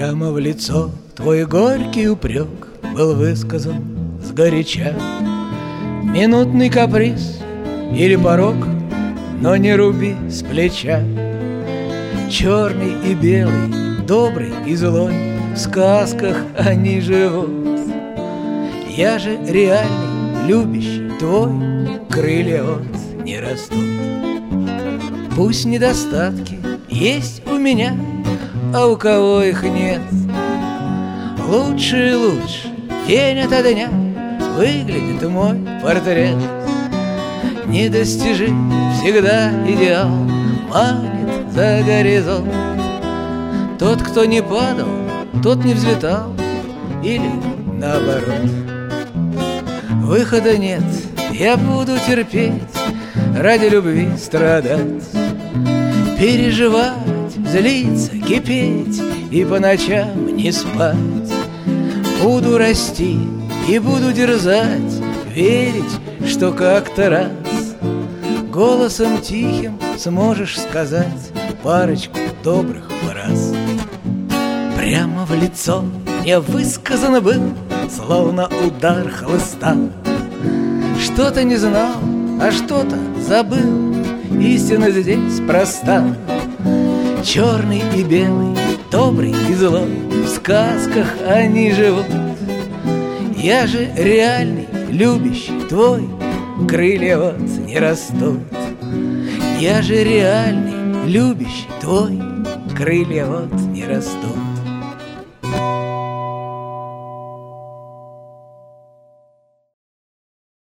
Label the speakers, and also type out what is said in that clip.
Speaker 1: Прямо в лицо твой горький упрек был высказан сгоряча. Минутный каприз или порок, но не руби с плеча. Черный и белый, добрый и злой, в сказках они живут. Я же реальный, любящий твой, крылья вот не растут. Пусть недостатки есть у меня, а у кого их нет. Лучше и лучше, день ото дня, выглядит мой портрет. Недостижим всегда идеал, манит за горизонт. Тот, кто не падал, тот не взлетал, или наоборот. Выхода нет, я буду терпеть, ради любви страдать, переживать, злиться, кипеть и по ночам не спать. Буду расти и буду дерзать, верить, что как-то раз голосом тихим сможешь сказать парочку добрых фраз. Прямо в лицо мне высказано был, словно удар хлыста. Что-то не знал, а что-то забыл, истина здесь проста. Черный и белый, добрый и злой, в сказках они живут. Я же реальный, любящий твой, крылья вот не растут. Я же реальный, любящий твой, крылья вот не растут.